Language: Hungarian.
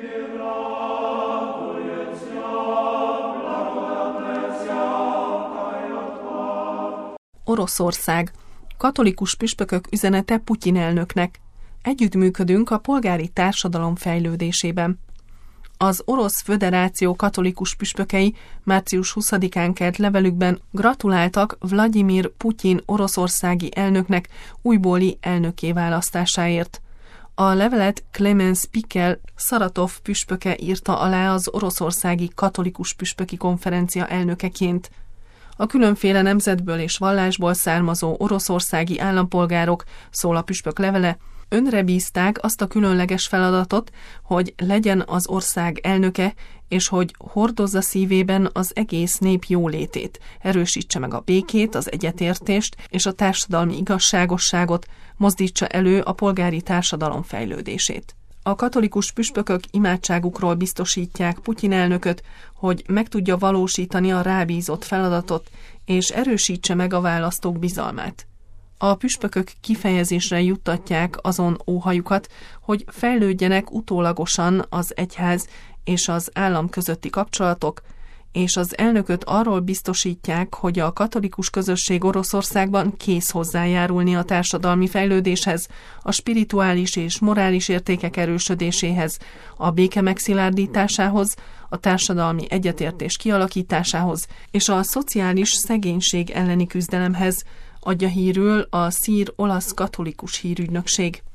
Oroszország. Katolikus püspökök üzenete Putyin elnöknek. Együttműködünk a polgári társadalom fejlődésében. Az Orosz Föderáció katolikus püspökei március 20-án kelt levelükben gratuláltak Vladimir Putyin oroszországi elnöknek újbóli elnökké választásáért. A levelet Klemens Pikel Szaratov püspöke írta alá az oroszországi katolikus püspöki konferencia elnökeként. A különféle nemzetből és vallásból származó oroszországi állampolgárok, szól a püspök levele, önre bízták azt a különleges feladatot, hogy legyen az ország elnöke, és hogy hordozza szívében az egész nép jólétét, erősítse meg a békét, az egyetértést és a társadalmi igazságosságot, mozdítsa elő a polgári társadalom fejlődését. A katolikus püspökök imádságukról biztosítják Putyin elnököt, hogy meg tudja valósítani a rábízott feladatot, és erősítse meg a választók bizalmát. A püspökök kifejezésre juttatják azon óhajukat, hogy fejlődjenek utólagosan az egyház és az állam közötti kapcsolatok, és az elnököt arról biztosítják, hogy a katolikus közösség Oroszországban kész hozzájárulni a társadalmi fejlődéshez, a spirituális és morális értékek erősödéséhez, a béke megszilárdításához, a társadalmi egyetértés kialakításához és a szociális szegénység elleni küzdelemhez, adja hírül a szír-olasz katolikus hírügynökség.